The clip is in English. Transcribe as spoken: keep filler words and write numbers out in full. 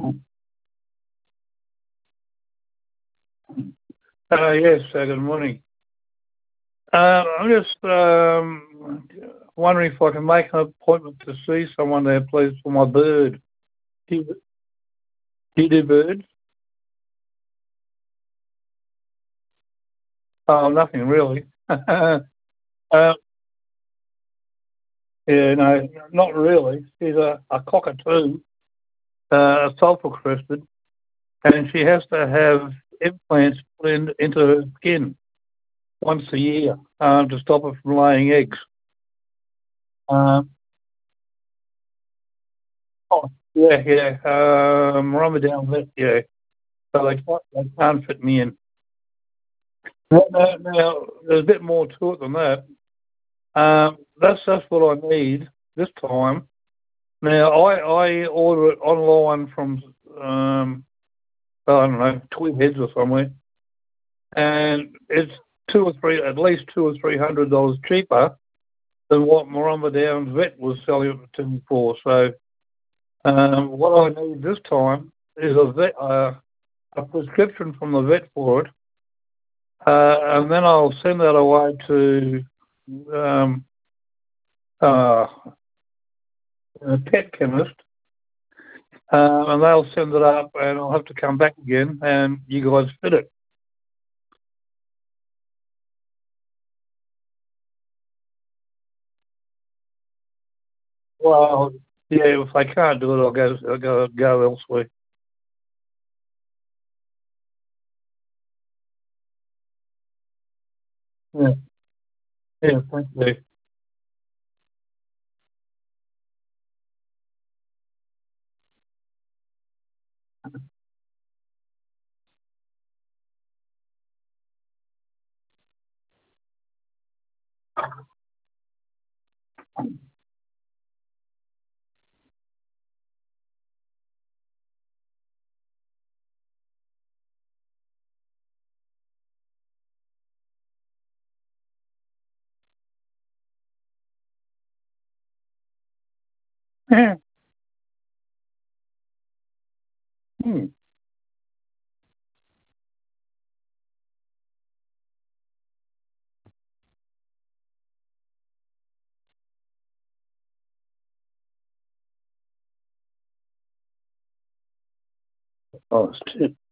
Uh, yes, uh, good morning. Uh, I'm just um, wondering if I can make an appointment to see someone there, please, for my bird. Do you, do you do birds? Oh, nothing really. uh, yeah, no, not really. She's a, a cockatoo, uh, sulphur crested, and she has to have implants put in, into her skin once a year um, to stop her from laying eggs. Um, oh, yeah, yeah. Um, Ramadan, vet, yeah. So they can't, they can't fit me in. Now, now, now, there's a bit more to it than that. Um, that's that's what I need this time. Now, I I order it online from um, I don't know, Twin Heads or somewhere, and it's two or three, at least two or three hundred dollars cheaper than what Marumba Downs Vet was selling it to me for. So, um, what I need this time is a vet, uh, a prescription from the vet for it, uh, and then I'll send that away to um, uh, a pet chemist, uh, and they'll send it up, and I'll have to come back again, and you guys fit it. Well, yeah, if I can't do it, I'll go, I'll go, go elsewhere. Yeah, yeah, thank you. Yeah. Hmm. Oh, it's two.